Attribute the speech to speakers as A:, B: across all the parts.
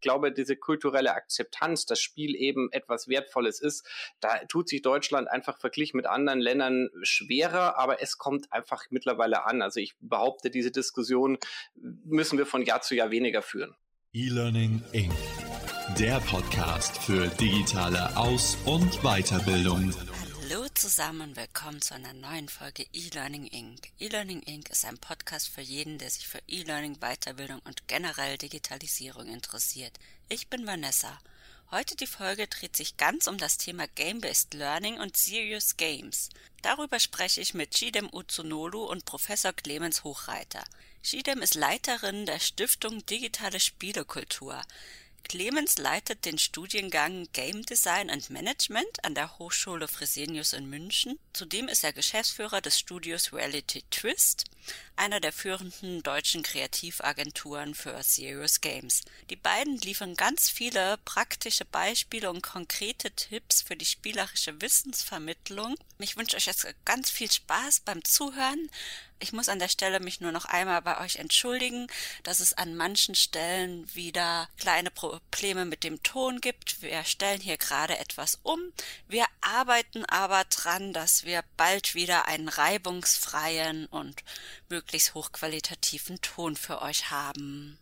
A: glaube, diese kulturelle Akzeptanz, dass Spiel eben etwas Wertvolles ist, da tut sich Deutschland einfach verglichen mit anderen Ländern schwerer, aber es kommt einfach mittlerweile an. Also ich behaupte, diese Diskussion müssen wir von Jahr zu Jahr weniger führen.
B: E-Learning Inc., der Podcast für digitale Aus- und Weiterbildung.
C: Hallo zusammen und willkommen zu einer neuen Folge E-Learning Inc. E-Learning Inc. ist ein Podcast für jeden, der sich für E-Learning, Weiterbildung und generell Digitalisierung interessiert. Ich bin Vanessa. Heute die Folge dreht sich ganz um das Thema Game-Based Learning und Serious Games. Darüber spreche ich mit Chidem Uzunolu und Professor Clemens Hochreiter. Chidem ist Leiterin der Stiftung Digitale Spielekultur. Clemens leitet den Studiengang Game Design and Management an der Hochschule Fresenius in München. Zudem ist er Geschäftsführer des Studios Reality Twist, einer der führenden deutschen Kreativagenturen für Serious Games. Die beiden liefern ganz viele praktische Beispiele und konkrete Tipps für die spielerische Wissensvermittlung. Ich wünsche euch jetzt ganz viel Spaß beim Zuhören. Ich muss an der Stelle mich nur noch einmal bei euch entschuldigen, dass es an manchen Stellen wieder kleine Probleme mit dem Ton gibt. Wir stellen hier gerade etwas um. Wir arbeiten aber dran, dass wir bald wieder einen reibungsfreien und möglichst hochqualitativen Ton für euch haben.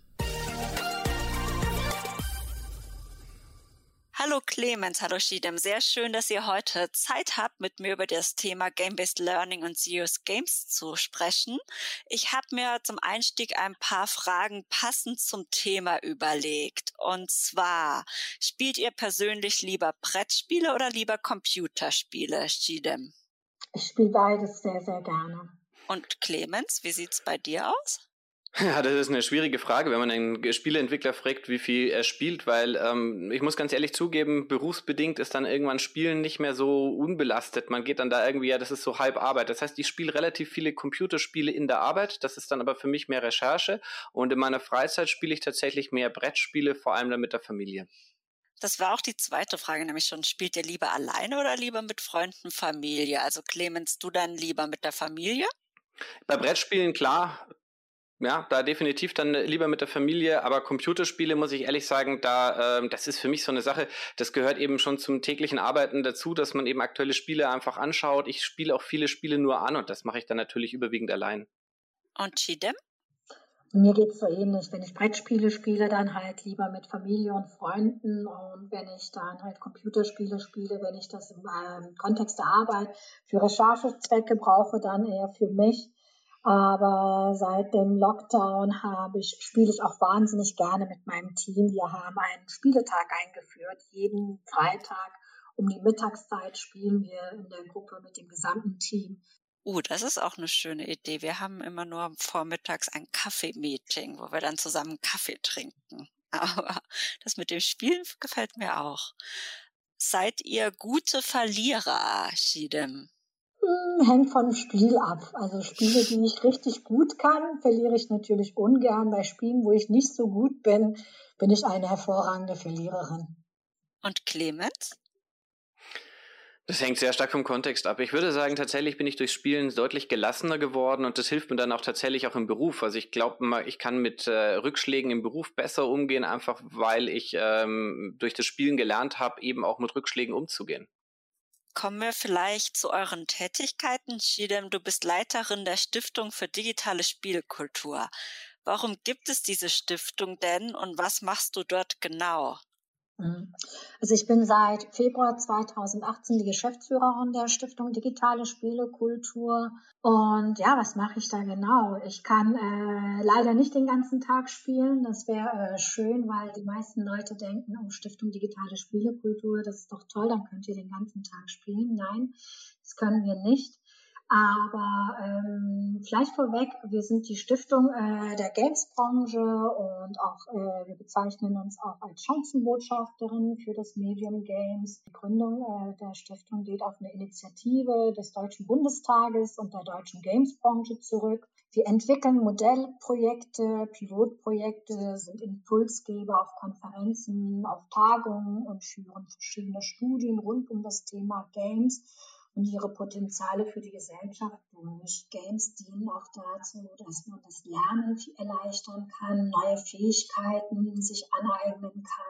C: Hallo Clemens, hallo Chidem. Sehr schön, dass ihr heute Zeit habt, mit mir über das Thema Game-Based Learning und Serious Games zu sprechen. Ich habe mir zum Einstieg ein paar Fragen passend zum Thema überlegt. Und zwar, spielt ihr persönlich lieber Brettspiele oder lieber Computerspiele, Chidem?
D: Ich spiele beides sehr, sehr gerne.
C: Und Clemens, wie sieht's bei dir aus?
A: Ja, das ist eine schwierige Frage, wenn man einen Spieleentwickler fragt, wie viel er spielt, weil ich muss ganz ehrlich zugeben, berufsbedingt ist dann irgendwann Spielen nicht mehr so unbelastet. Man geht dann da irgendwie, ja, das ist so halb Arbeit. Das heißt, ich spiele relativ viele Computerspiele in der Arbeit, das ist dann aber für mich mehr Recherche und in meiner Freizeit spiele ich tatsächlich mehr Brettspiele, vor allem dann mit der Familie.
C: Das war auch die zweite Frage, nämlich schon, spielt ihr lieber alleine oder lieber mit Freunden, Familie? Also Clemens, du dann lieber mit der Familie?
A: Bei Brettspielen, klar. Ja, da definitiv dann lieber mit der Familie, aber Computerspiele, muss ich ehrlich sagen, das ist für mich so eine Sache, das gehört eben schon zum täglichen Arbeiten dazu, dass man eben aktuelle Spiele einfach anschaut. Ich spiele auch viele Spiele nur an und das mache ich dann natürlich überwiegend allein.
C: Und Chidem?
D: Mir geht's so ähnlich. Wenn ich Brettspiele spiele, dann halt lieber mit Familie und Freunden. Und wenn ich dann halt Computerspiele spiele, wenn ich das im Kontext der Arbeit für Recherchezwecke brauche, dann eher für mich. Aber seit dem Lockdown spiele ich auch wahnsinnig gerne mit meinem Team. Wir haben einen Spieletag eingeführt. Jeden Freitag um die Mittagszeit spielen wir in der Gruppe mit dem gesamten Team.
C: Das ist auch eine schöne Idee. Wir haben immer nur vormittags ein Kaffee-Meeting, wo wir dann zusammen Kaffee trinken. Aber das mit dem Spielen gefällt mir auch. Seid ihr gute Verlierer, Chidem?
D: Hängt vom Spiel ab. Also Spiele, die ich richtig gut kann, verliere ich natürlich ungern. Bei Spielen, wo ich nicht so gut bin, bin ich eine hervorragende Verliererin.
C: Und Clemens?
A: Das hängt sehr stark vom Kontext ab. Ich würde sagen, tatsächlich bin ich durchs Spielen deutlich gelassener geworden und das hilft mir dann auch tatsächlich auch im Beruf. Also ich glaube, ich kann mit Rückschlägen im Beruf besser umgehen, einfach weil ich durch das Spielen gelernt habe, eben auch mit Rückschlägen umzugehen.
C: Kommen wir vielleicht zu euren Tätigkeiten. Chidem, du bist Leiterin der Stiftung für digitale Spielkultur. Warum gibt es diese Stiftung denn und was machst du dort genau?
D: Also ich bin seit Februar 2018 die Geschäftsführerin der Stiftung Digitale Spielekultur. Und ja, was mache ich da genau? Ich kann leider nicht den ganzen Tag spielen. Das wäre schön, weil die meisten Leute denken, oh, Stiftung Digitale Spielekultur, das ist doch toll, dann könnt ihr den ganzen Tag spielen. Nein, das können wir nicht. Aber vielleicht vorweg, wir sind die Stiftung der Games-Branche und auch wir bezeichnen uns auch als Chancenbotschafterin für das Medium Games. Die Gründung der Stiftung geht auf eine Initiative des Deutschen Bundestages und der deutschen Games-Branche zurück. Wir entwickeln Modellprojekte, Pilotprojekte, sind Impulsgeber auf Konferenzen, auf Tagungen und führen verschiedene Studien rund um das Thema Games und ihre Potenziale für die Gesellschaft durch. Games dienen auch dazu, dass man das Lernen erleichtern kann, neue Fähigkeiten sich aneignen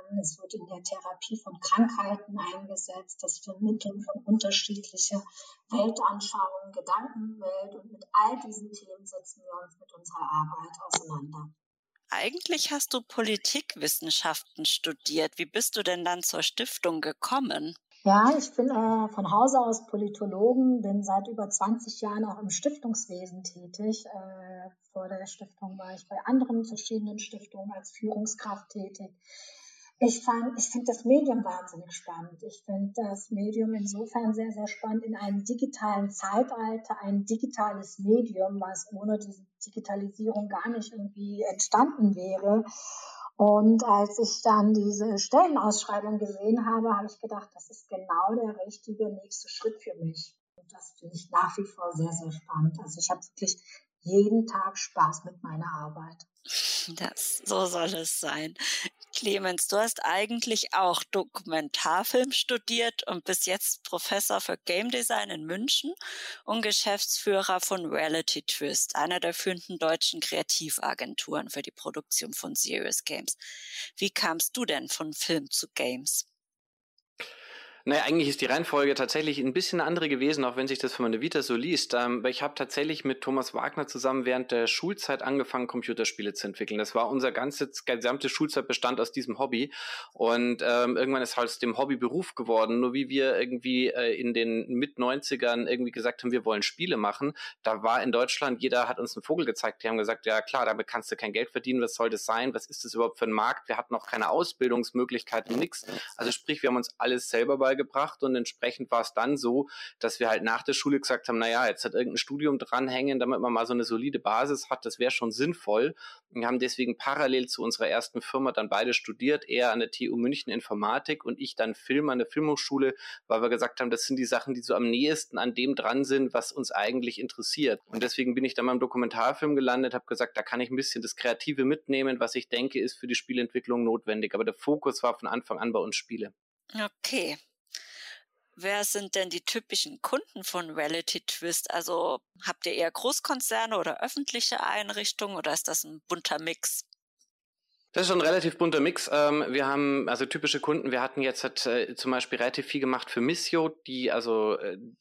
D: der Therapie von Krankheiten eingesetzt, das Vermitteln von unterschiedlicher Weltanschauung, Gedankenwelt, und mit all diesen Themen setzen wir uns mit unserer Arbeit auseinander.
C: Eigentlich hast du Politikwissenschaften studiert. Wie bist du denn dann zur Stiftung gekommen?
D: Ja, ich bin von Hause aus Politologin, bin seit über 20 Jahren auch im Stiftungswesen tätig. Vor der Stiftung war ich bei anderen verschiedenen Stiftungen als Führungskraft tätig. Ich finde das Medium wahnsinnig spannend. Ich finde das Medium insofern sehr, sehr spannend in einem digitalen Zeitalter, ein digitales Medium, was ohne diese Digitalisierung gar nicht irgendwie entstanden wäre. Und als ich dann diese Stellenausschreibung gesehen habe, habe ich gedacht, das ist genau der richtige nächste Schritt für mich. Und das finde ich nach wie vor sehr, sehr spannend. Also ich habe wirklich jeden Tag Spaß mit meiner Arbeit.
C: So soll es sein. Clemens, du hast eigentlich auch Dokumentarfilm studiert und bist jetzt Professor für Game Design in München und Geschäftsführer von Reality Twist, einer der führenden deutschen Kreativagenturen für die Produktion von Serious Games. Wie kamst du denn von Film zu Games?
A: Naja, eigentlich ist die Reihenfolge tatsächlich ein bisschen eine andere gewesen, auch wenn sich das von meiner Vita so liest. Weil ich habe tatsächlich mit Thomas Wagner zusammen während der Schulzeit angefangen, Computerspiele zu entwickeln. Das war unser gesamte Schulzeit bestand aus diesem Hobby. Und irgendwann ist halt aus dem Hobby Beruf geworden. Nur wie wir irgendwie in den Mit-90ern irgendwie gesagt haben, wir wollen Spiele machen, da war in Deutschland, jeder hat uns einen Vogel gezeigt. Die haben gesagt, ja klar, damit kannst du kein Geld verdienen. Was soll das sein? Was ist das überhaupt für ein Markt? Wir hatten noch keine Ausbildungsmöglichkeiten, nichts. Also sprich, wir haben uns alles selber beigebracht und entsprechend war es dann so, dass wir halt nach der Schule gesagt haben, naja, jetzt hat irgendein Studium dranhängen, damit man mal so eine solide Basis hat, das wäre schon sinnvoll. Wir haben deswegen parallel zu unserer ersten Firma dann beide studiert, er an der TU München Informatik und ich dann Film an der Filmhochschule, weil wir gesagt haben, das sind die Sachen, die so am nächsten an dem dran sind, was uns eigentlich interessiert. Und deswegen bin ich dann beim Dokumentarfilm gelandet, habe gesagt, da kann ich ein bisschen das Kreative mitnehmen, was ich denke, ist für die Spielentwicklung notwendig. Aber der Fokus war von Anfang an bei uns Spiele.
C: Okay. Wer sind denn die typischen Kunden von Reality Twist? Also habt ihr eher Großkonzerne oder öffentliche Einrichtungen oder ist das ein bunter Mix?
A: Das ist schon ein relativ bunter Mix. Wir haben also typische Kunden. Wir hatten jetzt zum Beispiel relativ viel gemacht für Missio, die also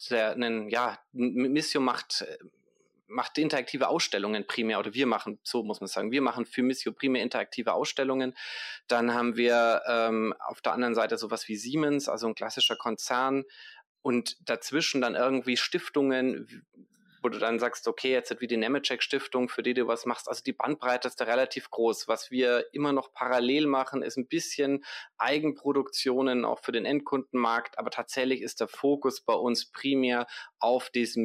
A: Missio macht interaktive Ausstellungen primär, oder wir machen, so muss man sagen, wir machen für Missio primär interaktive Ausstellungen. Dann haben wir auf der anderen Seite sowas wie Siemens, also ein klassischer Konzern, und dazwischen dann irgendwie Stiftungen, wo du dann sagst, okay, jetzt wie die Nemetschek-Stiftung, für die du was machst. Also die Bandbreite ist da relativ groß. Was wir immer noch parallel machen, ist ein bisschen Eigenproduktionen, auch für den Endkundenmarkt. Aber tatsächlich ist der Fokus bei uns primär auf diese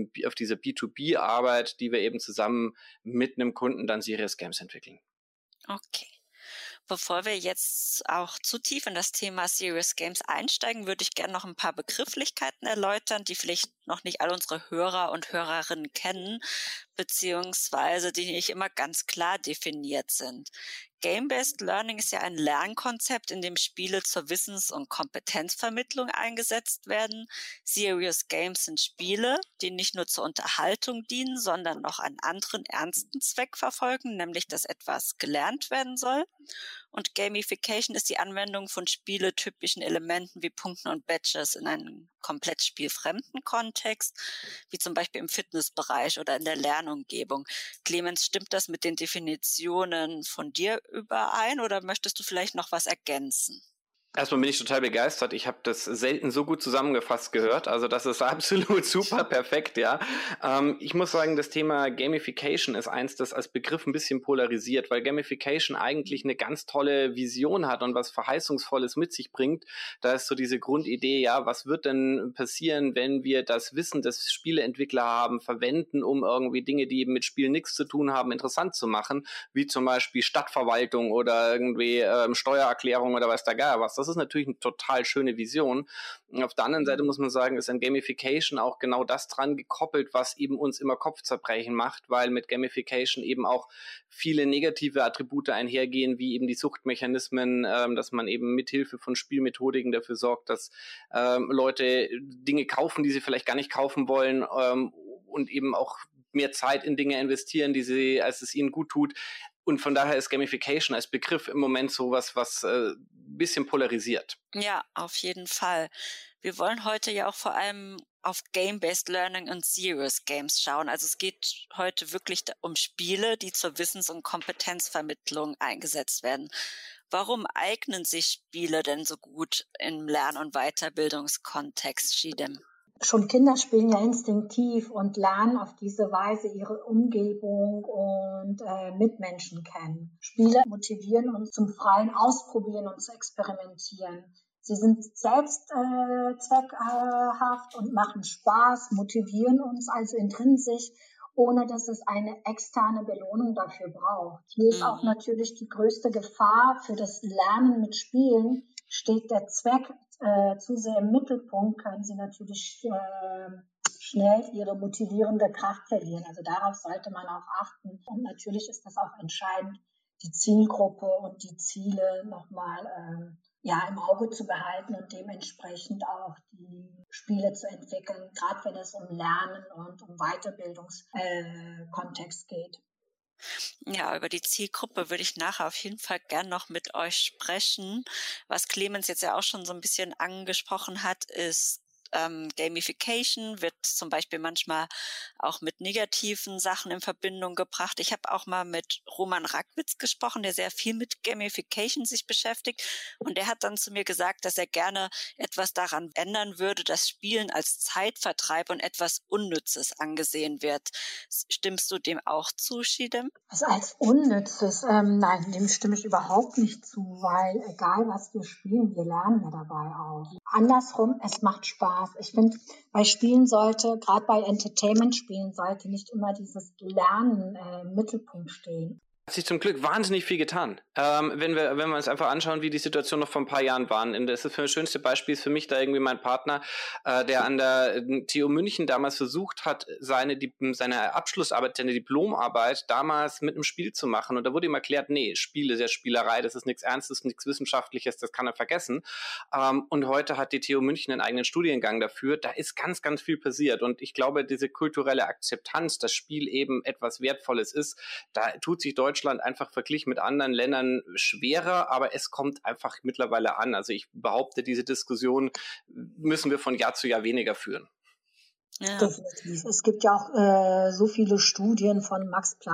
A: B2B-Arbeit, die wir eben zusammen mit einem Kunden dann Serious Games entwickeln.
C: Okay. Bevor wir jetzt auch zu tief in das Thema Serious Games einsteigen, würde ich gerne noch ein paar Begrifflichkeiten erläutern, die vielleicht noch nicht alle unsere Hörer und Hörerinnen kennen, beziehungsweise die nicht immer ganz klar definiert sind. Game-Based Learning ist ja ein Lernkonzept, in dem Spiele zur Wissens- und Kompetenzvermittlung eingesetzt werden. Serious Games sind Spiele, die nicht nur zur Unterhaltung dienen, sondern noch einen anderen ernsten Zweck verfolgen, nämlich dass etwas gelernt werden soll. Und Gamification ist die Anwendung von spieletypischen Elementen wie Punkten und Badges in einem komplett spielfremden Kontext, wie zum Beispiel im Fitnessbereich oder in der Lernumgebung. Clemens, stimmt das mit den Definitionen von dir überein oder möchtest du vielleicht noch was ergänzen?
A: Erstmal bin ich total begeistert. Ich habe das selten so gut zusammengefasst gehört. Also das ist absolut super perfekt, ja. Ich muss sagen, das Thema Gamification ist eins, das als Begriff ein bisschen polarisiert, weil Gamification eigentlich eine ganz tolle Vision hat und was Verheißungsvolles mit sich bringt. Da ist so diese Grundidee, ja, was wird denn passieren, wenn wir das Wissen, das Spieleentwickler haben, verwenden, um irgendwie Dinge, die eben mit Spielen nichts zu tun haben, interessant zu machen, wie zum Beispiel Stadtverwaltung oder irgendwie Steuererklärung oder weiß der Geier was. Das ist natürlich eine total schöne Vision. Und auf der anderen Seite muss man sagen, ist an Gamification auch genau das dran gekoppelt, was eben uns immer Kopfzerbrechen macht, weil mit Gamification eben auch viele negative Attribute einhergehen, wie eben die Suchtmechanismen, dass man eben mithilfe von Spielmethodiken dafür sorgt, dass Leute Dinge kaufen, die sie vielleicht gar nicht kaufen wollen, und eben auch mehr Zeit in Dinge investieren, als es ihnen gut tut. Und von daher ist Gamification als Begriff im Moment sowas, was ein bisschen polarisiert.
C: Ja, auf jeden Fall. Wir wollen heute ja auch vor allem auf Game-Based Learning und Serious Games schauen. Also es geht heute wirklich um Spiele, die zur Wissens- und Kompetenzvermittlung eingesetzt werden. Warum eignen sich Spiele denn so gut im Lern- und Weiterbildungskontext, Chidem?
D: Schon Kinder spielen ja instinktiv und lernen auf diese Weise ihre Umgebung und Mitmenschen kennen. Spiele motivieren uns zum freien Ausprobieren und zu experimentieren. Sie sind selbst zweckhaft und machen Spaß, motivieren uns also intrinsisch, ohne dass es eine externe Belohnung dafür braucht. Hier ist auch natürlich die größte Gefahr für das Lernen mit Spielen. Steht der Zweck zu sehr im Mittelpunkt, können sie natürlich schnell ihre motivierende Kraft verlieren. Also darauf sollte man auch achten. Und natürlich ist das auch entscheidend, die Zielgruppe und die Ziele nochmal im Auge zu behalten und dementsprechend auch die Spiele zu entwickeln, gerade wenn es um Lernen und um Weiterbildungskontext geht.
C: Ja, über die Zielgruppe würde ich nachher auf jeden Fall gern noch mit euch sprechen. Was Clemens jetzt ja auch schon so ein bisschen angesprochen hat, ist Gamification wird zum Beispiel manchmal auch mit negativen Sachen in Verbindung gebracht. Ich habe auch mal mit Roman Rackwitz gesprochen, der sehr viel mit Gamification sich beschäftigt. Und der hat dann zu mir gesagt, dass er gerne etwas daran ändern würde, dass Spielen als Zeitvertreib und etwas Unnützes angesehen wird. Stimmst du dem auch zu, Chidem?
D: Also als Unnützes, nein, dem stimme ich überhaupt nicht zu, weil egal was wir spielen, wir lernen ja dabei auch. Andersrum, es macht Spaß. Ich finde, bei Spielen sollte, gerade bei Entertainment-Spielen, sollte nicht immer dieses Lernen im Mittelpunkt stehen.
A: Hat sich zum Glück wahnsinnig viel getan. Wenn wir uns einfach anschauen, wie die Situation noch vor ein paar Jahren waren. Das schönste Beispiel ist für mich da irgendwie mein Partner, der an der TU München damals versucht hat, seine Abschlussarbeit, seine Diplomarbeit damals mit einem Spiel zu machen. Und da wurde ihm erklärt, nee, Spiele ist ja Spielerei, das ist nichts Ernstes, nichts Wissenschaftliches, das kann er vergessen. Und heute hat die TU München einen eigenen Studiengang dafür. Da ist ganz, ganz viel passiert. Und ich glaube, diese kulturelle Akzeptanz, dass Spiel eben etwas Wertvolles ist, da tut sich Deutschland einfach verglichen mit anderen Ländern schwerer, aber es kommt einfach mittlerweile an. Also ich behaupte, diese Diskussion müssen wir von Jahr zu Jahr weniger führen.
D: Ja. Definitiv. Es gibt ja auch so viele Studien von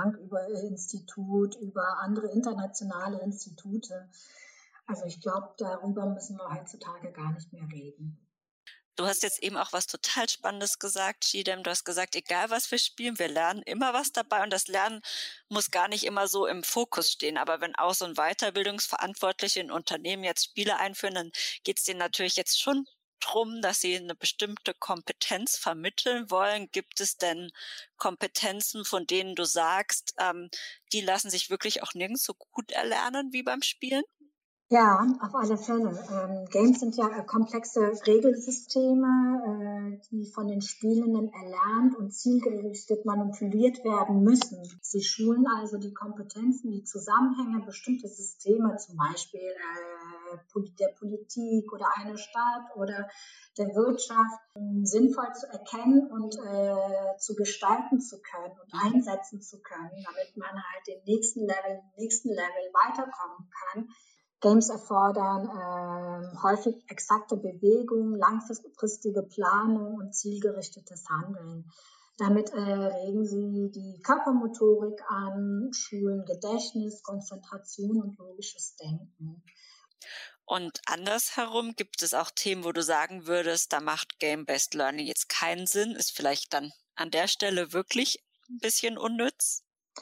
D: Max-Planck-Institut über andere internationale Institute. Also ich glaube, darüber müssen wir heutzutage gar nicht mehr reden.
C: Du hast jetzt eben auch was total Spannendes gesagt, Chidem. Du hast gesagt, egal was wir spielen, wir lernen immer was dabei und das Lernen muss gar nicht immer so im Fokus stehen. Aber wenn auch so ein Weiterbildungsverantwortliche in Unternehmen jetzt Spiele einführen, dann geht es denen natürlich jetzt schon drum, dass sie eine bestimmte Kompetenz vermitteln wollen. Gibt es denn Kompetenzen, von denen du sagst, die lassen sich wirklich auch nirgends so gut erlernen wie beim Spielen?
D: Ja, auf alle Fälle. Games sind ja komplexe Regelsysteme, die von den Spielenden erlernt und zielgerichtet manipuliert werden müssen. Sie schulen also die Kompetenzen, die Zusammenhänge, bestimmte Systeme, zum Beispiel der Politik oder einer Stadt oder der Wirtschaft, sinnvoll zu erkennen und zu gestalten zu können und einsetzen zu können, damit man halt den nächsten Level weiterkommen kann. Games erfordern häufig exakte Bewegung, langfristige Planung und zielgerichtetes Handeln. Damit regen sie die Körpermotorik an, schulen Gedächtnis, Konzentration und logisches Denken.
C: Und andersherum gibt es auch Themen, wo du sagen würdest, da macht Game-Based Learning jetzt keinen Sinn, ist vielleicht dann an der Stelle wirklich ein bisschen unnütz?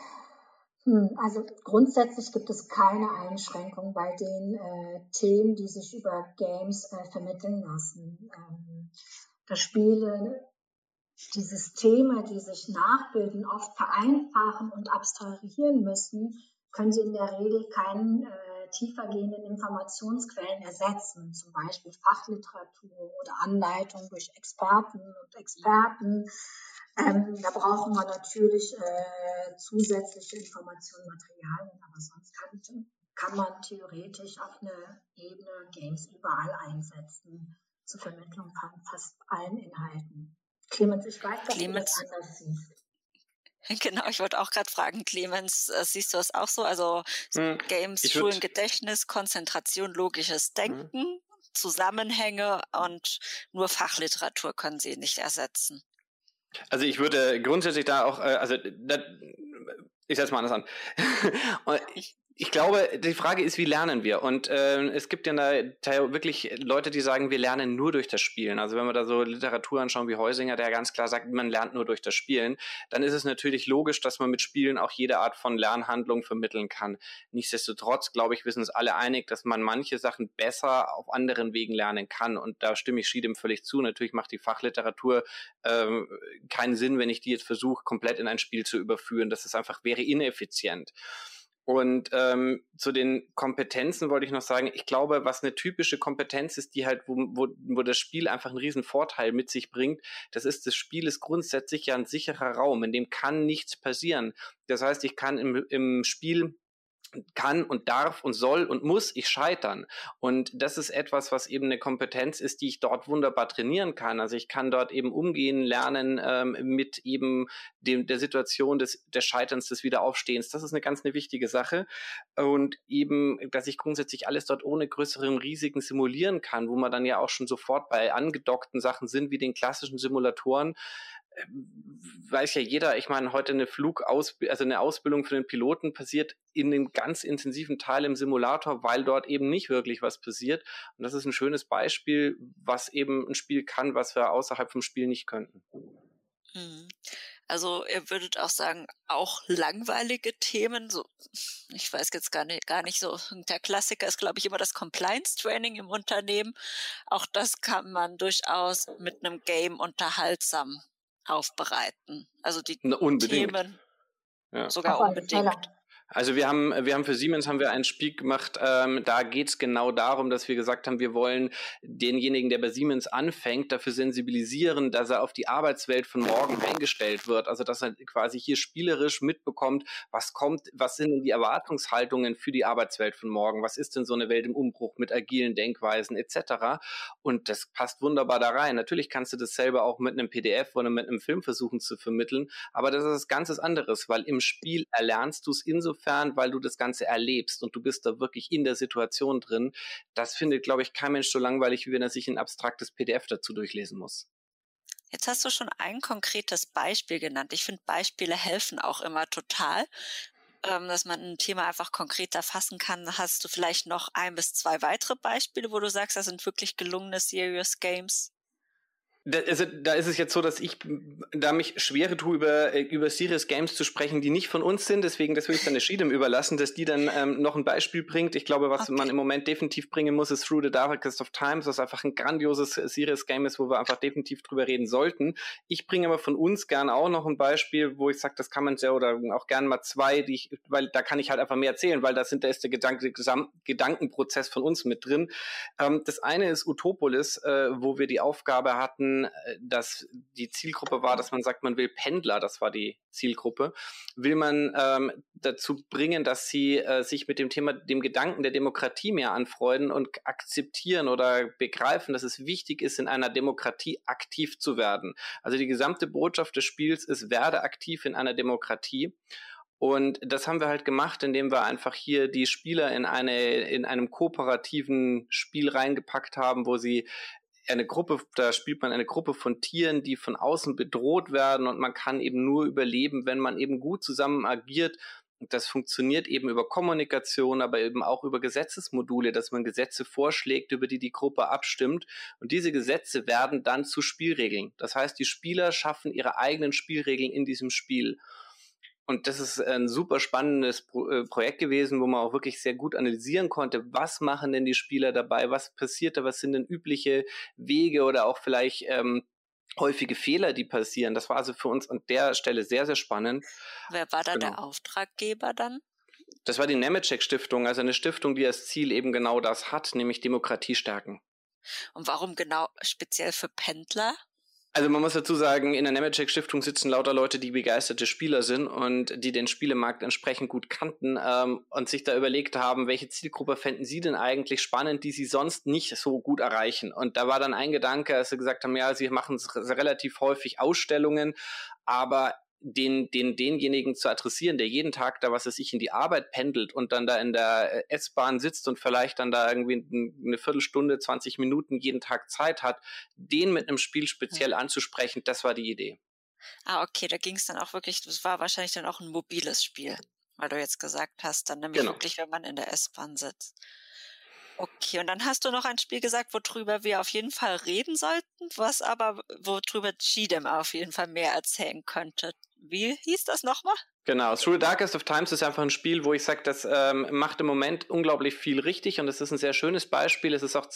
D: Also grundsätzlich gibt es keine Einschränkung bei den Themen, die sich über Games vermitteln lassen. Da Spiele die Systeme, die sich nachbilden, oft vereinfachen und abstrahieren müssen, können sie in der Regel keinen tiefergehenden Informationsquellen ersetzen, zum Beispiel Fachliteratur oder Anleitung durch Experten und Experten. Da brauchen wir natürlich zusätzliche Informationsmaterialien, aber sonst kann man theoretisch auf einer Ebene Games überall einsetzen, zur Vermittlung von fast allen Inhalten. Clemens, ich weiß, dass du das anders siehst.
C: Genau, ich wollte auch gerade fragen, Clemens, siehst du das auch so? Also Games schulen Gedächtnis, Konzentration, logisches Denken, Zusammenhänge und nur Fachliteratur können sie nicht ersetzen.
A: Also ich würde grundsätzlich da auch, ich setze mal anders an. Ich glaube, die Frage ist, wie lernen wir? Und es gibt ja da wirklich Leute, die sagen, wir lernen nur durch das Spielen. Also wenn wir da so Literatur anschauen wie Heusinger, der ganz klar sagt, man lernt nur durch das Spielen, dann ist es natürlich logisch, dass man mit Spielen auch jede Art von Lernhandlung vermitteln kann. Nichtsdestotrotz, glaube ich, wir sind uns alle einig, dass man manche Sachen besser auf anderen Wegen lernen kann. Und da stimme ich Schiedem völlig zu. Natürlich macht die Fachliteratur keinen Sinn, wenn ich die jetzt versuche, komplett in ein Spiel zu überführen. Das ist einfach, wäre ineffizient. Und zu den Kompetenzen wollte ich noch sagen, ich glaube, was eine typische Kompetenz ist, die halt, wo das Spiel einfach einen riesen Vorteil mit sich bringt, das Spiel ist grundsätzlich ja ein sicherer Raum, in dem kann nichts passieren. Das heißt, ich kann im Spiel kann und darf und soll und muss ich scheitern. Und das ist etwas, was eben eine Kompetenz ist, die ich dort wunderbar trainieren kann. Also ich kann dort eben umgehen, lernen mit eben der Situation des Scheiterns, des Wiederaufstehens. Das ist eine ganz wichtige Sache. Und eben, dass ich grundsätzlich alles dort ohne größeren Risiken simulieren kann, wo man dann ja auch schon sofort bei angedockten Sachen sind, wie den klassischen Simulatoren. Weiß ja jeder, ich meine, heute eine Ausbildung für den Piloten passiert in einem ganz intensiven Teil im Simulator, weil dort eben nicht wirklich was passiert. Und das ist ein schönes Beispiel, was eben ein Spiel kann, was wir außerhalb vom Spiel nicht könnten.
C: Also ihr würdet auch sagen, auch langweilige Themen, so, ich weiß jetzt gar nicht so, der Klassiker ist, glaube ich, immer das Compliance-Training im Unternehmen. Auch das kann man durchaus mit einem Game unterhaltsam aufbereiten. Also die Themen sogar unbedingt.
A: Also wir haben für Siemens ein Spiel gemacht, da geht's genau darum, dass wir gesagt haben, wir wollen denjenigen, der bei Siemens anfängt, dafür sensibilisieren, dass er auf die Arbeitswelt von morgen eingestellt wird. Also dass er quasi hier spielerisch mitbekommt, was sind denn die Erwartungshaltungen für die Arbeitswelt von morgen? Was ist denn so eine Welt im Umbruch mit agilen Denkweisen etc.? Und das passt wunderbar da rein. Natürlich kannst du das selber auch mit einem PDF oder mit einem Film versuchen zu vermitteln, aber das ist ganz anderes, weil im Spiel erlernst du es insofern, weil du das Ganze erlebst und du bist da wirklich in der Situation drin. Das findet, glaube ich, kein Mensch so langweilig, wie wenn er sich ein abstraktes PDF dazu durchlesen muss.
C: Jetzt hast du schon ein konkretes Beispiel genannt. Ich finde, Beispiele helfen auch immer total, dass man ein Thema einfach konkreter fassen kann. Hast du vielleicht noch 1 bis 2 weitere Beispiele, wo du sagst, das sind wirklich gelungene Serious Games?
A: Da ist es jetzt so, dass ich da mich schwere tue, über Serious Games zu sprechen, die nicht von uns sind. Deswegen, das will ich dann der Schiedem überlassen, dass die dann noch ein Beispiel bringt. Ich glaube, was man im Moment definitiv bringen muss, ist Through the Darkest of Times, was einfach ein grandioses Serious Game ist, wo wir einfach definitiv drüber reden sollten. Ich bringe aber von uns gerne auch noch ein Beispiel, wo ich sage, das kann man sehr, oder auch gerne mal 2, weil da kann ich halt einfach mehr erzählen, weil da ist der Gedankenprozess von uns mit drin. Das eine ist Utopolis, wo wir die Aufgabe hatten, dass die Zielgruppe war, dass man sagt, man will Pendler, das war die Zielgruppe, will man dazu bringen, dass sie sich mit dem Thema, dem Gedanken der Demokratie mehr anfreunden und akzeptieren oder begreifen, dass es wichtig ist, in einer Demokratie aktiv zu werden. Also die gesamte Botschaft des Spiels ist, werde aktiv in einer Demokratie. Und das haben wir halt gemacht, indem wir einfach hier die Spieler in einem kooperativen Spiel reingepackt haben, wo sie da spielt man eine Gruppe von Tieren, die von außen bedroht werden, und man kann eben nur überleben, wenn man eben gut zusammen agiert. Und das funktioniert eben über Kommunikation, aber eben auch über Gesetzesmodule, dass man Gesetze vorschlägt, über die Gruppe abstimmt. Und diese Gesetze werden dann zu Spielregeln. Das heißt, die Spieler schaffen ihre eigenen Spielregeln in diesem Spiel. Und das ist ein super spannendes Projekt gewesen, wo man auch wirklich sehr gut analysieren konnte, was machen denn die Spieler dabei, was passiert da, was sind denn übliche Wege oder auch vielleicht häufige Fehler, die passieren. Das war also für uns an der Stelle sehr, sehr spannend.
C: Wer war da der Auftraggeber dann?
A: Das war die Nemetschek-Stiftung, also eine Stiftung, die als Ziel eben genau das hat, nämlich Demokratie stärken.
C: Und warum genau speziell für Pendler?
A: Also man muss dazu sagen, in der Nemetschek-Stiftung sitzen lauter Leute, die begeisterte Spieler sind und die den Spielemarkt entsprechend gut kannten und sich da überlegt haben, welche Zielgruppe fänden sie denn eigentlich spannend, die sie sonst nicht so gut erreichen. Und da war dann ein Gedanke, als sie gesagt haben, ja, sie machen relativ häufig Ausstellungen, aber denjenigen zu adressieren, der jeden Tag da, was weiß ich, in die Arbeit pendelt und dann da in der S-Bahn sitzt und vielleicht dann da irgendwie eine Viertelstunde, 20 Minuten jeden Tag Zeit hat, den mit einem Spiel speziell anzusprechen, das war die Idee.
C: Okay, da ging es dann auch wirklich, das war wahrscheinlich dann auch ein mobiles Spiel, weil du jetzt gesagt hast, dann nämlich wirklich, wenn man in der S-Bahn sitzt. Okay, und dann hast du noch ein Spiel gesagt, worüber wir auf jeden Fall reden sollten, worüber Gidem auf jeden Fall mehr erzählen könnte. Wie hieß das nochmal?
A: Genau, Through the Darkest of Times ist einfach ein Spiel, wo ich sage, das macht im Moment unglaublich viel richtig und es ist ein sehr schönes Beispiel. Es ist auch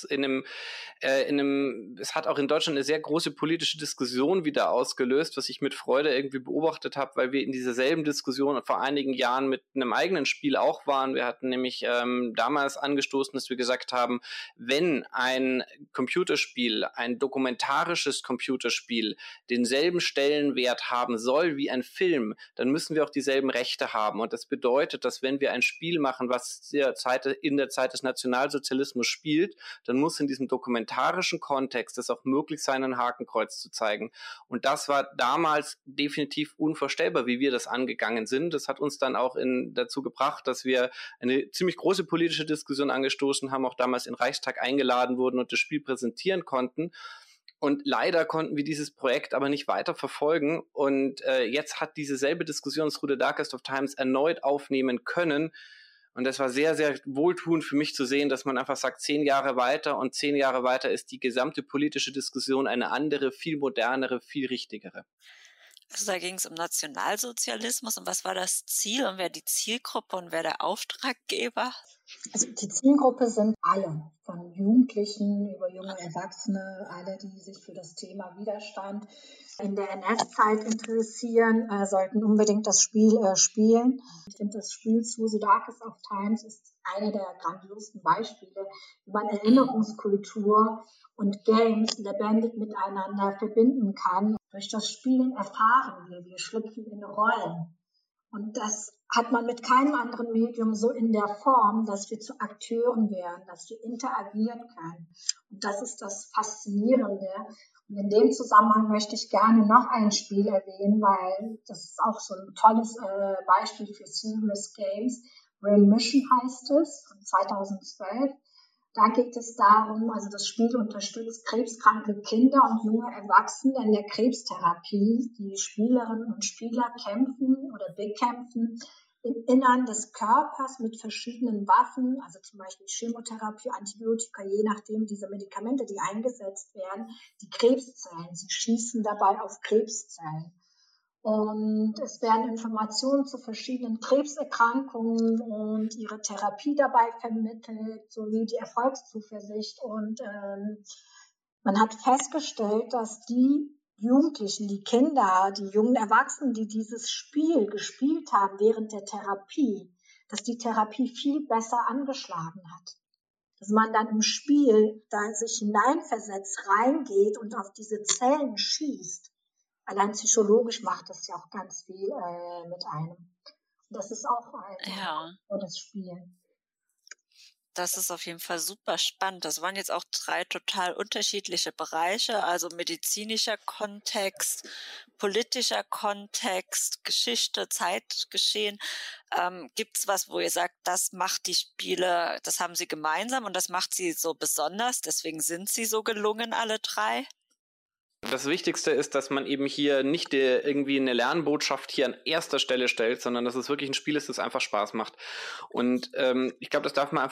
A: es hat auch in Deutschland eine sehr große politische Diskussion wieder ausgelöst, was ich mit Freude irgendwie beobachtet habe, weil wir in dieser selben Diskussion vor einigen Jahren mit einem eigenen Spiel auch waren. Wir hatten nämlich damals angestoßen, dass wir gesagt haben, wenn ein Computerspiel, ein dokumentarisches Computerspiel denselben Stellenwert haben soll wie ein Film, dann müssen wir auch dieselben Rechte haben. Und das bedeutet, dass wenn wir ein Spiel machen, was in der Zeit des Nationalsozialismus spielt, dann muss in diesem dokumentarischen Kontext es auch möglich sein, ein Hakenkreuz zu zeigen. Und das war damals definitiv unvorstellbar, wie wir das angegangen sind. Das hat uns dann auch dazu gebracht, dass wir eine ziemlich große politische Diskussion angestoßen haben, auch damals in den Reichstag eingeladen wurden und das Spiel präsentieren konnten. Und leider konnten wir dieses Projekt aber nicht weiter verfolgen. Und jetzt hat diese selbe Diskussion Through the Darkest of Times erneut aufnehmen können. Und das war sehr, sehr wohltuend für mich zu sehen, dass man einfach sagt, 10 Jahre weiter und 10 Jahre weiter ist die gesamte politische Diskussion eine andere, viel modernere, viel richtigere.
C: Also da ging es um Nationalsozialismus und was war das Ziel und wer die Zielgruppe und wer der Auftraggeber?
D: Also die Zielgruppe sind alle, von Jugendlichen über junge Erwachsene, alle, die sich für das Thema Widerstand in der NS-Zeit interessieren, sollten unbedingt das Spiel spielen. Ich finde, das Spiel Through the Darkest of Times ist einer der grandiosen Beispiele, wie man Erinnerungskultur und Games lebendig miteinander verbinden kann. Durch das Spielen erfahren wir schlüpfen in Rollen. Und das hat man mit keinem anderen Medium so in der Form, dass wir zu Akteuren werden, dass wir interagieren können. Und das ist das Faszinierende. Und in dem Zusammenhang möchte ich gerne noch ein Spiel erwähnen, weil das ist auch so ein tolles Beispiel für Serious Games. Real Mission heißt es, von 2012. Da geht es darum, also das Spiel unterstützt krebskranke Kinder und junge Erwachsene in der Krebstherapie. Die Spielerinnen und Spieler kämpfen oder bekämpfen im Innern des Körpers mit verschiedenen Waffen, also zum Beispiel Chemotherapie, Antibiotika, je nachdem diese Medikamente, die eingesetzt werden, die Krebszellen. Sie schießen dabei auf Krebszellen. Und es werden Informationen zu verschiedenen Krebserkrankungen und ihre Therapie dabei vermittelt, sowie die Erfolgszuversicht. Und man hat festgestellt, dass die Jugendlichen, die Kinder, die jungen Erwachsenen, die dieses Spiel gespielt haben während der Therapie, dass die Therapie viel besser angeschlagen hat. Dass man dann im Spiel da sich hineinversetzt, reingeht und auf diese Zellen schießt. Allein psychologisch macht das ja auch ganz viel mit einem. Und das ist auch so das Spiel.
C: Das ist auf jeden Fall super spannend. Das waren jetzt auch 3 total unterschiedliche Bereiche, also medizinischer Kontext, politischer Kontext, Geschichte, Zeitgeschehen. Gibt's was, wo ihr sagt, das macht die Spiele, das haben sie gemeinsam und das macht sie so besonders, deswegen sind sie so gelungen, alle 3?
A: Das Wichtigste ist, dass man eben hier nicht irgendwie eine Lernbotschaft hier an erster Stelle stellt, sondern dass es wirklich ein Spiel ist, das einfach Spaß macht. Und ich glaube, das darf man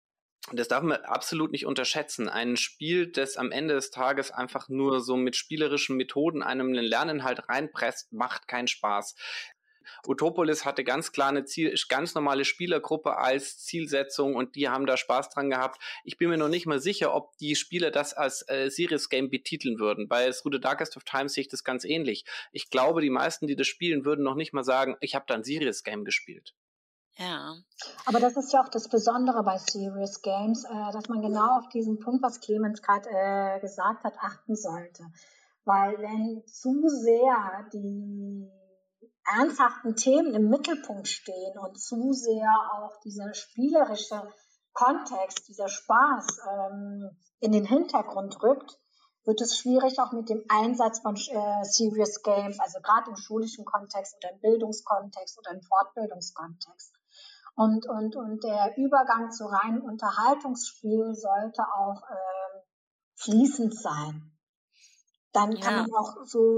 A: absolut nicht unterschätzen. Ein Spiel, das am Ende des Tages einfach nur so mit spielerischen Methoden einem einen Lerninhalt reinpresst, macht keinen Spaß. Utopolis hatte ganz klar eine ganz normale Spielergruppe als Zielsetzung und die haben da Spaß dran gehabt. Ich bin mir noch nicht mal sicher, ob die Spieler das als Serious Game betiteln würden. Bei Through the Darkest of Times sehe ich das ganz ähnlich. Ich glaube, die meisten, die das spielen, würden noch nicht mal sagen, ich habe da ein Serious Game gespielt.
C: Ja.
D: Aber das ist ja auch das Besondere bei Serious Games, dass man genau auf diesen Punkt, was Clemens gerade gesagt hat, achten sollte. Weil wenn zu sehr die ernsthaften Themen im Mittelpunkt stehen und zu sehr auch dieser spielerische Kontext, dieser Spaß in den Hintergrund rückt, wird es schwierig auch mit dem Einsatz von Serious Games, also gerade im schulischen Kontext oder im Bildungskontext oder im Fortbildungskontext. Und der Übergang zu reinem Unterhaltungsspiel sollte auch fließend sein. Dann kann man auch so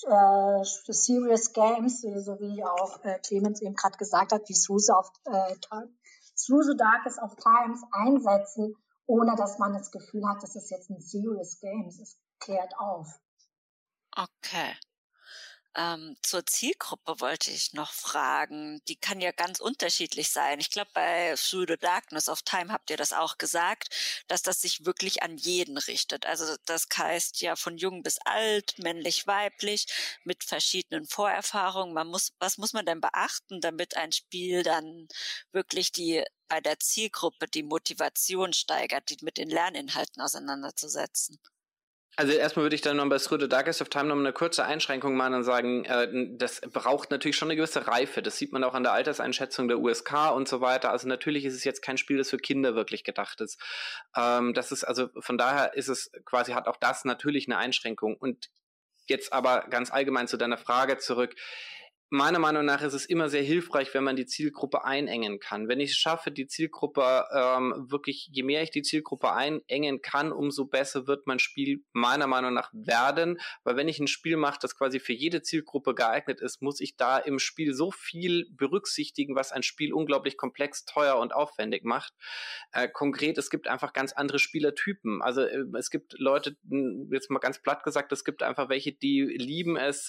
D: Serious Games, so wie auch Clemens eben gerade gesagt hat, wie Through the Darkest of Times einsetzen, ohne dass man das Gefühl hat, das ist jetzt ein Serious Game. Es klärt auf.
C: Okay. Zur Zielgruppe wollte ich noch fragen. Die kann ja ganz unterschiedlich sein. Ich glaube, bei Through the Darkness of Time habt ihr das auch gesagt, dass das sich wirklich an jeden richtet. Also das heißt ja von jung bis alt, männlich, weiblich, mit verschiedenen Vorerfahrungen. Was muss man denn beachten, damit ein Spiel dann wirklich bei der Zielgruppe die Motivation steigert, die mit den Lerninhalten auseinanderzusetzen?
A: Also erstmal würde ich dann noch bei Through the Darkest of Time noch eine kurze Einschränkung machen und sagen, das braucht natürlich schon eine gewisse Reife. Das sieht man auch an der Alterseinschätzung der USK und so weiter. Also natürlich ist es jetzt kein Spiel, das für Kinder wirklich gedacht ist. Das ist also von daher ist es quasi, hat auch das natürlich eine Einschränkung. Und jetzt aber ganz allgemein zu deiner Frage zurück. Meiner Meinung nach ist es immer sehr hilfreich, wenn man die Zielgruppe einengen kann. Wenn ich es schaffe, die Zielgruppe wirklich, je mehr ich die Zielgruppe einengen kann, umso besser wird mein Spiel meiner Meinung nach werden. Weil wenn ich ein Spiel mache, das quasi für jede Zielgruppe geeignet ist, muss ich da im Spiel so viel berücksichtigen, was ein Spiel unglaublich komplex, teuer und aufwendig macht. Konkret, es gibt einfach ganz andere Spielertypen. Also es gibt Leute, jetzt mal ganz platt gesagt, es gibt einfach welche, die lieben es,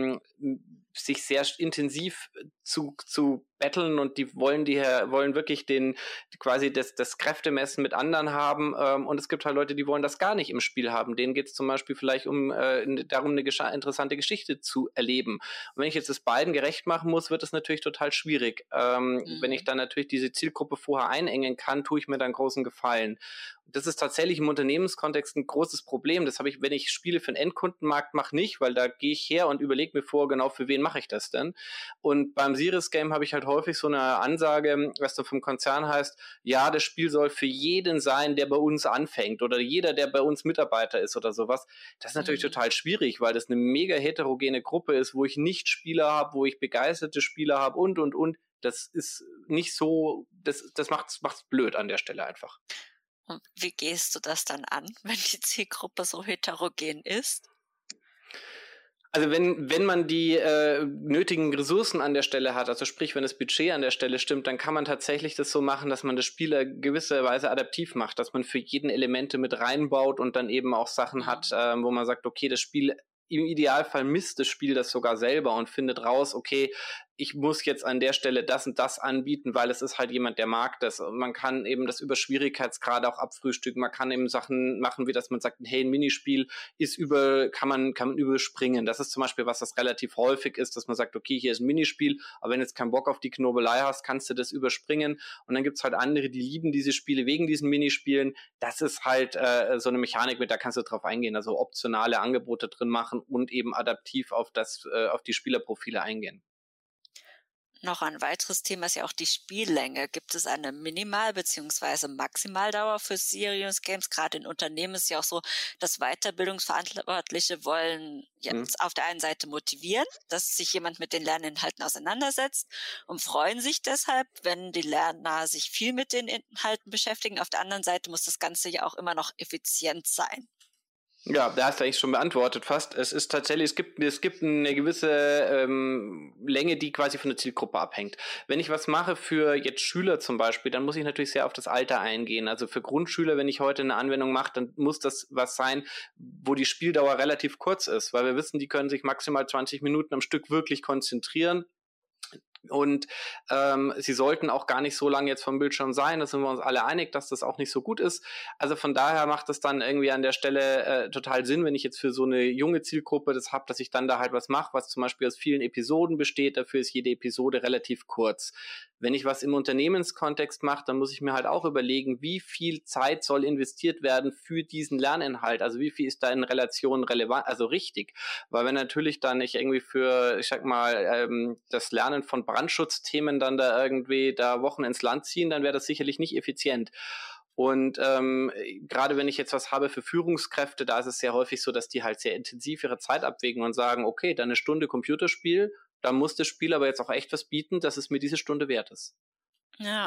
A: sich sehr intensiv zu battlen und die wollen wirklich quasi das Kräftemessen mit anderen haben, und es gibt halt Leute, die wollen das gar nicht im Spiel haben. Denen geht es zum Beispiel vielleicht darum, eine interessante Geschichte zu erleben. Und wenn ich jetzt das beiden gerecht machen muss, wird es natürlich total schwierig. Wenn ich dann natürlich diese Zielgruppe vorher einengen kann, tue ich mir dann großen Gefallen. Das ist tatsächlich im Unternehmenskontext ein großes Problem. Das habe ich, wenn ich Spiele für den Endkundenmarkt mache, nicht, weil da gehe ich her und überlege mir vor, genau für wen mache ich das denn. Und beim Serious Game habe ich halt häufig so eine Ansage, was dann vom Konzern heißt, ja, das Spiel soll für jeden sein, der bei uns anfängt oder jeder, der bei uns Mitarbeiter ist oder sowas. Das ist natürlich total schwierig, weil das eine mega heterogene Gruppe ist, wo ich Nicht-Spieler habe, wo ich begeisterte Spieler habe und. Das ist nicht so, das macht's blöd an der Stelle einfach.
C: Und wie gehst du das dann an, wenn die Zielgruppe so heterogen ist?
A: Also wenn man die nötigen Ressourcen an der Stelle hat, also sprich, wenn das Budget an der Stelle stimmt, dann kann man tatsächlich das so machen, dass man das Spiel gewisserweise adaptiv macht, dass man für jeden Elemente mit reinbaut und dann eben auch Sachen hat, wo man sagt, okay, das Spiel, im Idealfall misst das Spiel das sogar selber und findet raus, okay, ich muss jetzt an der Stelle das und das anbieten, weil es ist halt jemand, der mag das. Und man kann eben das über Schwierigkeitsgrade auch abfrühstücken. Man kann eben Sachen machen, wie dass man sagt, hey, ein Minispiel ist kann man überspringen. Das ist zum Beispiel was, das relativ häufig ist, dass man sagt, okay, hier ist ein Minispiel, aber wenn du jetzt keinen Bock auf die Knobelei hast, kannst du das überspringen. Und dann gibt's halt andere, die lieben diese Spiele wegen diesen Minispielen. Das ist halt so eine Mechanik, mit der kannst du drauf eingehen, also optionale Angebote drin machen und eben adaptiv auf die Spielerprofile eingehen.
C: Noch ein weiteres Thema ist ja auch die Spiellänge. Gibt es eine Minimal- bzw. Maximaldauer für Serious Games? Gerade in Unternehmen ist ja auch so, dass Weiterbildungsverantwortliche wollen jetzt auf der einen Seite motivieren, dass sich jemand mit den Lerninhalten auseinandersetzt und freuen sich deshalb, wenn die Lerner sich viel mit den Inhalten beschäftigen. Auf der anderen Seite muss das Ganze ja auch immer noch effizient sein.
A: Ja, da hast du eigentlich schon beantwortet fast. Es ist tatsächlich, es gibt eine gewisse Länge, die quasi von der Zielgruppe abhängt. Wenn ich was mache für jetzt Schüler zum Beispiel, dann muss ich natürlich sehr auf das Alter eingehen. Also für Grundschüler, wenn ich heute eine Anwendung mache, dann muss das was sein, wo die Spieldauer relativ kurz ist, weil wir wissen, die können sich maximal 20 Minuten am Stück wirklich konzentrieren. Und sie sollten auch gar nicht so lange jetzt vom Bildschirm sein, da sind wir uns alle einig, dass das auch nicht so gut ist. Also von daher macht es dann irgendwie an der Stelle total Sinn, wenn ich jetzt für so eine junge Zielgruppe das habe, dass ich dann da halt was mache, was zum Beispiel aus vielen Episoden besteht. Dafür ist jede Episode relativ kurz. Wenn ich was im Unternehmenskontext mache, dann muss ich mir halt auch überlegen, wie viel Zeit soll investiert werden für diesen Lerninhalt, also wie viel ist da in Relation relevant, also richtig. Weil wenn natürlich dann nicht irgendwie für, ich sag mal, das Lernen von Brandschutzthemen dann da irgendwie da Wochen ins Land ziehen, dann wäre das sicherlich nicht effizient. Und gerade wenn ich jetzt was habe für Führungskräfte, da ist es sehr häufig so, dass die halt sehr intensiv ihre Zeit abwägen und sagen, okay, dann eine Stunde Computerspiel, dann muss das Spiel aber jetzt auch echt was bieten, dass es mir diese Stunde wert ist.
C: Ja.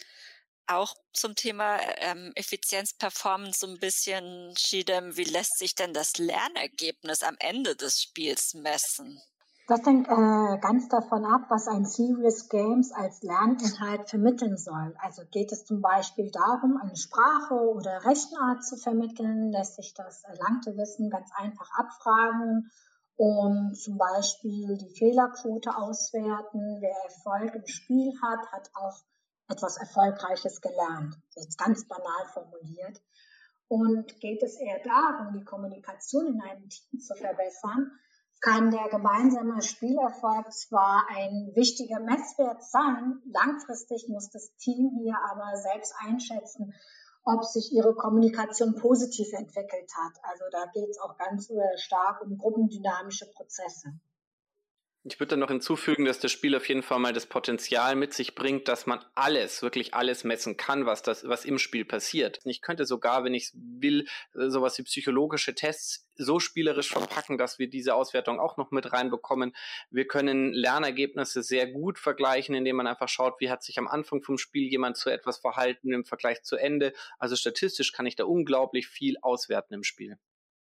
C: Auch zum Thema Effizienz, Performance so ein bisschen, Chidem, wie lässt sich denn das Lernergebnis am Ende des Spiels messen?
D: Das hängt ganz davon ab, was ein Serious Games als Lerninhalt vermitteln soll. Also geht es zum Beispiel darum, eine Sprache oder Rechenart zu vermitteln, lässt sich das erlangte Wissen ganz einfach abfragen und zum Beispiel die Fehlerquote auswerten. Wer Erfolg im Spiel hat, hat auch etwas Erfolgreiches gelernt. Jetzt ganz banal formuliert. Und geht es eher darum, die Kommunikation in einem Team zu verbessern, kann der gemeinsame Spielerfolg zwar ein wichtiger Messwert sein, langfristig muss das Team hier aber selbst einschätzen, ob sich ihre Kommunikation positiv entwickelt hat. Also da geht es auch ganz stark um gruppendynamische Prozesse.
A: Ich würde dann noch hinzufügen, dass das Spiel auf jeden Fall mal das Potenzial mit sich bringt, dass man alles, wirklich alles messen kann, was im Spiel passiert. Ich könnte sogar, wenn ich will, sowas wie psychologische Tests so spielerisch verpacken, dass wir diese Auswertung auch noch mit reinbekommen. Wir können Lernergebnisse sehr gut vergleichen, indem man einfach schaut, wie hat sich am Anfang vom Spiel jemand zu etwas verhalten im Vergleich zu Ende. Also statistisch kann ich da unglaublich viel auswerten im Spiel.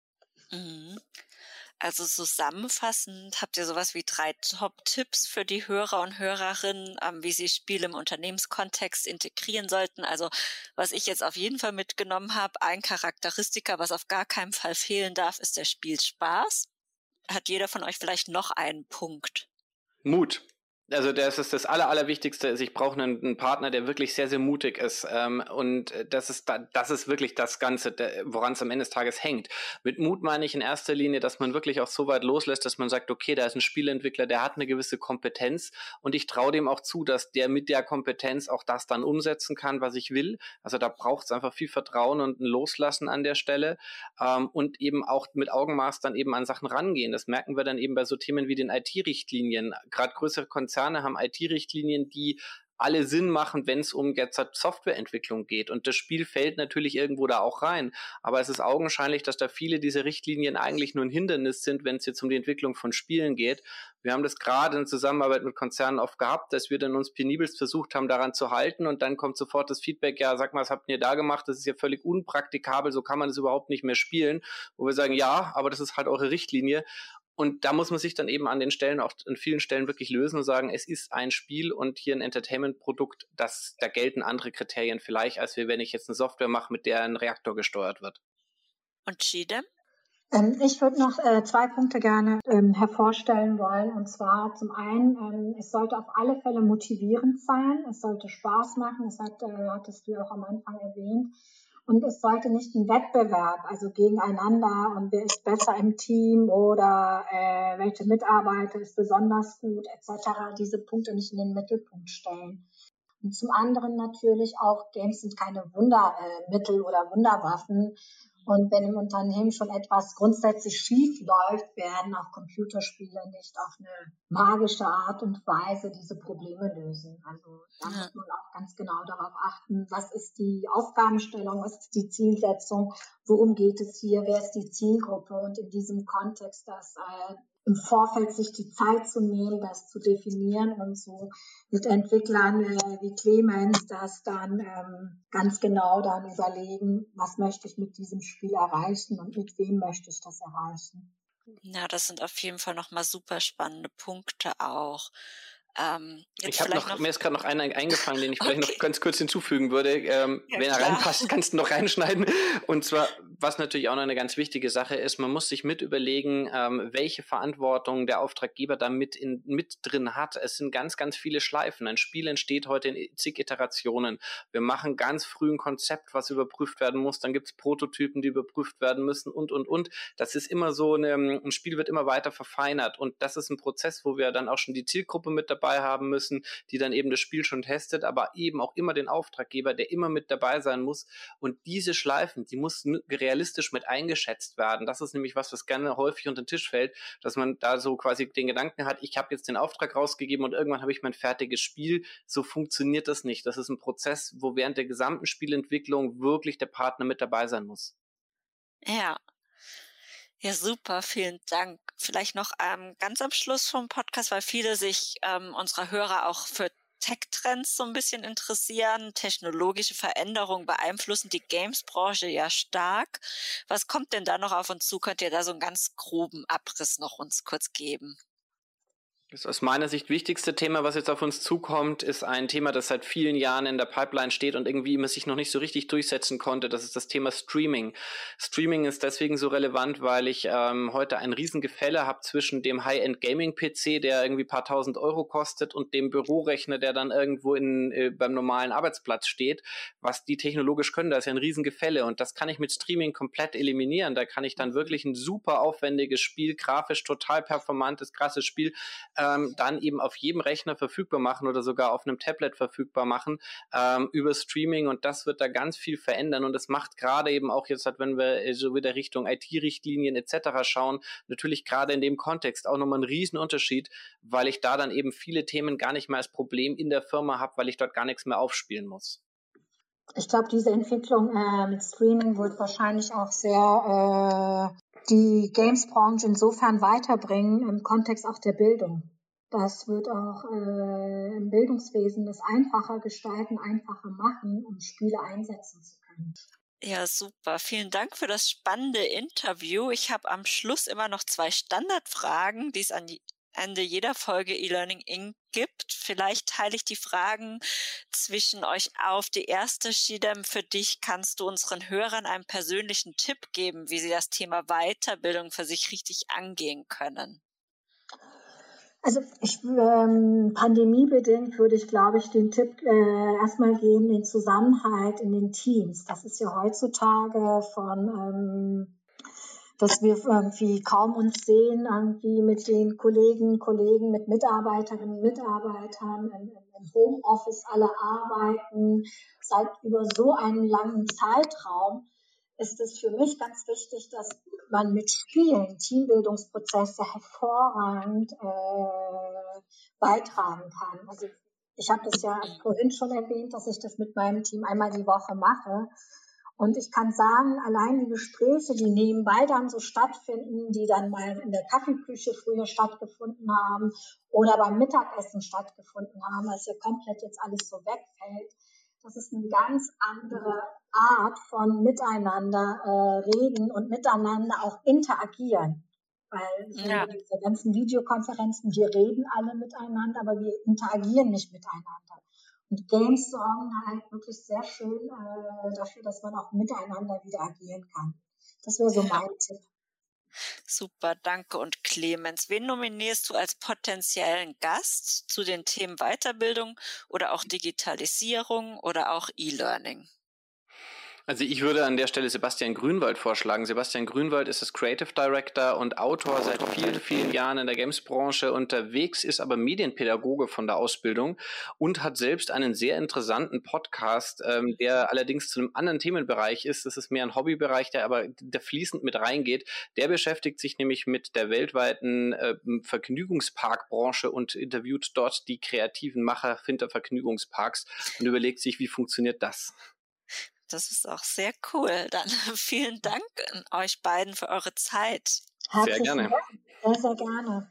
C: Mhm. Also zusammenfassend habt ihr sowas wie 3 Top-Tipps für die Hörer und Hörerinnen, wie sie Spiele im Unternehmenskontext integrieren sollten. Also was ich jetzt auf jeden Fall mitgenommen habe, ein Charakteristika, was auf gar keinen Fall fehlen darf, ist der Spielspaß. Hat jeder von euch vielleicht noch einen Punkt?
A: Mut. Also das ist das Allerwichtigste. Ich brauche einen Partner, der wirklich sehr, sehr mutig ist. Und das ist wirklich das Ganze, woran es am Ende des Tages hängt. Mit Mut meine ich in erster Linie, dass man wirklich auch so weit loslässt, dass man sagt, okay, da ist ein Spieleentwickler, der hat eine gewisse Kompetenz und ich traue dem auch zu, dass der mit der Kompetenz auch das dann umsetzen kann, was ich will. Also da braucht es einfach viel Vertrauen und ein Loslassen an der Stelle und eben auch mit Augenmaß dann eben an Sachen rangehen. Das merken wir dann eben bei so Themen wie den IT-Richtlinien. Gerade größere Konzerne haben IT-Richtlinien, die alle Sinn machen, wenn es um jetzt Softwareentwicklung geht. Und das Spiel fällt natürlich irgendwo da auch rein. Aber es ist augenscheinlich, dass da viele dieser Richtlinien eigentlich nur ein Hindernis sind, wenn es jetzt um die Entwicklung von Spielen geht. Wir haben das gerade in Zusammenarbeit mit Konzernen oft gehabt, dass wir dann uns penibelst versucht haben, daran zu halten und dann kommt sofort das Feedback, ja, sag mal, was habt ihr da gemacht? Das ist ja völlig unpraktikabel, so kann man das überhaupt nicht mehr spielen. Wo wir sagen, ja, aber das ist halt eure Richtlinie. Und da muss man sich dann eben an den Stellen, auch an vielen Stellen wirklich lösen und sagen, es ist ein Spiel und hier ein Entertainment-Produkt, da gelten andere Kriterien vielleicht, als wenn ich jetzt eine Software mache, mit der ein Reaktor gesteuert wird.
C: Und Chidem?
D: Ich würde noch 2 Punkte gerne hervorstellen wollen. Und zwar zum einen, es sollte auf alle Fälle motivierend sein, es sollte Spaß machen, hattest du auch am Anfang erwähnt. Und es sollte nicht ein Wettbewerb, also gegeneinander und wer ist besser im Team oder welche Mitarbeiter ist besonders gut etc. diese Punkte nicht in den Mittelpunkt stellen. Und zum anderen natürlich auch, Games sind keine Wundermittel oder Wunderwaffen. Und wenn im Unternehmen schon etwas grundsätzlich schief läuft, werden auch Computerspiele nicht auf eine magische Art und Weise diese Probleme lösen. Also da muss man auch ganz genau darauf achten, was ist die Aufgabenstellung, was ist die Zielsetzung, worum geht es hier, wer ist die Zielgruppe und in diesem Kontext das im Vorfeld sich die Zeit zu nehmen, das zu definieren und so mit Entwicklern wie Clemens das dann ganz genau dann überlegen, was möchte ich mit diesem Spiel erreichen und mit wem möchte ich das erreichen.
C: Ja, das sind auf jeden Fall nochmal super spannende Punkte auch.
A: Mir ist gerade noch einer eingefallen, den ich vielleicht noch ganz kurz hinzufügen würde. Wenn er
C: klar.
A: reinpasst, kannst du noch reinschneiden. Und zwar, was natürlich auch noch eine ganz wichtige Sache ist, man muss sich mit überlegen, welche Verantwortung der Auftraggeber da mit drin hat. Es sind ganz, ganz viele Schleifen. Ein Spiel entsteht heute in zig Iterationen. Wir machen ganz früh ein Konzept, was überprüft werden muss. Dann gibt es Prototypen, die überprüft werden müssen und. Das ist immer so, ein Spiel wird immer weiter verfeinert. Und das ist ein Prozess, wo wir dann auch schon die Zielgruppe mit dabei dabei haben müssen, die dann eben das Spiel schon testet, aber eben auch immer den Auftraggeber, der immer mit dabei sein muss. Und diese Schleifen, die muss realistisch mit eingeschätzt werden. Das ist nämlich was gerne häufig unter den Tisch fällt, dass man da so quasi den Gedanken hat, ich habe jetzt den Auftrag rausgegeben und irgendwann habe ich mein fertiges Spiel. So funktioniert das nicht. Das ist ein Prozess, wo während der gesamten Spielentwicklung wirklich der Partner mit dabei sein muss.
C: Ja. Ja, super, vielen Dank. Vielleicht noch ganz am Schluss vom Podcast, weil viele sich unserer Hörer auch für Tech-Trends so ein bisschen interessieren. Technologische Veränderungen beeinflussen die Games-Branche ja stark. Was kommt denn da noch auf uns zu? Könnt ihr da so einen ganz groben Abriss noch uns kurz geben?
A: Das aus meiner Sicht wichtigste Thema, was jetzt auf uns zukommt, ist ein Thema, das seit vielen Jahren in der Pipeline steht und irgendwie immer sich noch nicht so richtig durchsetzen konnte. Das ist das Thema Streaming. Streaming ist deswegen so relevant, weil ich heute ein Riesengefälle habe zwischen dem High-End-Gaming-PC, der irgendwie ein paar tausend Euro kostet, und dem Bürorechner, der dann irgendwo beim normalen Arbeitsplatz steht. Was die technologisch können, da ist ja ein Riesengefälle, und das kann ich mit Streaming komplett eliminieren. Da kann ich dann wirklich ein super aufwendiges Spiel, grafisch total performantes, krasses Spiel, dann eben auf jedem Rechner verfügbar machen oder sogar auf einem Tablet verfügbar machen über Streaming, und das wird da ganz viel verändern, und das macht gerade eben auch jetzt, wenn wir so wieder Richtung IT-Richtlinien etc. schauen, natürlich gerade in dem Kontext auch nochmal einen riesen Unterschied, weil ich da dann eben viele Themen gar nicht mehr als Problem in der Firma habe, weil ich dort gar nichts mehr aufspielen muss.
D: Ich glaube, diese Entwicklung mit Streaming wird wahrscheinlich auch sehr die Games-Branche insofern weiterbringen im Kontext auch der Bildung. Das wird auch im Bildungswesen das einfacher gestalten, einfacher machen, um Spiele einsetzen zu können.
C: Ja, super. Vielen Dank für das spannende Interview. Ich habe am Schluss immer noch 2 Standardfragen, die es an Ende jeder Folge eLearning Inc. gibt. Vielleicht teile ich die Fragen zwischen euch auf. Die erste, Chidem, für dich: Kannst du unseren Hörern einen persönlichen Tipp geben, wie sie das Thema Weiterbildung für sich richtig angehen können?
D: Also pandemiebedingt würde ich, glaube ich, den Tipp erstmal geben, den Zusammenhalt in den Teams. Das ist ja heutzutage dass wir irgendwie kaum uns sehen, irgendwie mit den Kollegen, mit Mitarbeiterinnen, Mitarbeitern im Homeoffice alle arbeiten, seit über so einen langen Zeitraum, ist es für mich ganz wichtig, dass man mit Spielen Teambildungsprozesse hervorragend beitragen kann. Also ich habe das ja vorhin schon erwähnt, dass ich das mit meinem Team einmal die Woche mache. Und ich kann sagen, allein die Gespräche, die nebenbei dann so stattfinden, die dann mal in der Kaffeeküche früher stattgefunden haben oder beim Mittagessen stattgefunden haben, was ja komplett jetzt alles so wegfällt, das ist eine ganz andere Art von miteinander reden und miteinander auch interagieren. Weil diese ganzen Videokonferenzen, wir reden alle miteinander, aber wir interagieren nicht miteinander. Und Games sorgen halt wirklich sehr schön dafür, dass man auch miteinander wieder agieren kann. Das wäre so mein Tipp.
C: Super, danke. Und Clemens, wen nominierst du als potenziellen Gast zu den Themen Weiterbildung oder auch Digitalisierung oder auch E-Learning?
A: Also ich würde an der Stelle Sebastian Grünwald vorschlagen. Sebastian Grünwald ist das Creative Director und Autor seit vielen, vielen Jahren in der Games-Branche unterwegs, ist aber Medienpädagoge von der Ausbildung und hat selbst einen sehr interessanten Podcast, der allerdings zu einem anderen Themenbereich ist. Das ist mehr ein Hobbybereich, der fließend mit reingeht. Der beschäftigt sich nämlich mit der weltweiten Vergnügungsparkbranche und interviewt dort die kreativen Macher hinter Vergnügungsparks und überlegt sich, wie funktioniert das?
C: Das ist auch sehr cool. Dann vielen Dank an euch beiden für eure Zeit.
A: Sehr gerne.
D: Sehr, sehr gerne.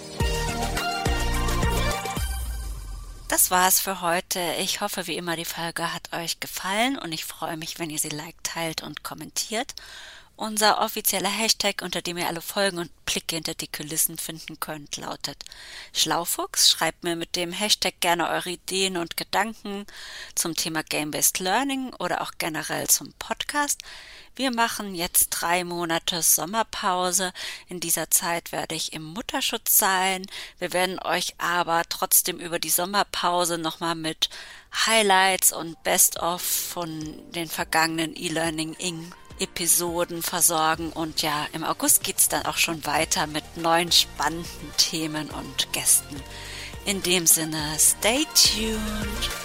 C: Das war's für heute. Ich hoffe, wie immer, die Folge hat euch gefallen und ich freue mich, wenn ihr sie liked, teilt und kommentiert. Unser offizieller Hashtag, unter dem ihr alle Folgen und Blicke hinter die Kulissen finden könnt, lautet Schlaufuchs. Schreibt mir mit dem Hashtag gerne eure Ideen und Gedanken zum Thema Game-Based Learning oder auch generell zum Podcast. Wir machen jetzt 3 Monate Sommerpause. In dieser Zeit werde ich im Mutterschutz sein. Wir werden euch aber trotzdem über die Sommerpause nochmal mit Highlights und Best-of von den vergangenen eLearning Inc. Episoden versorgen, und ja, im August geht's dann auch schon weiter mit neuen spannenden Themen und Gästen. In dem Sinne, stay tuned.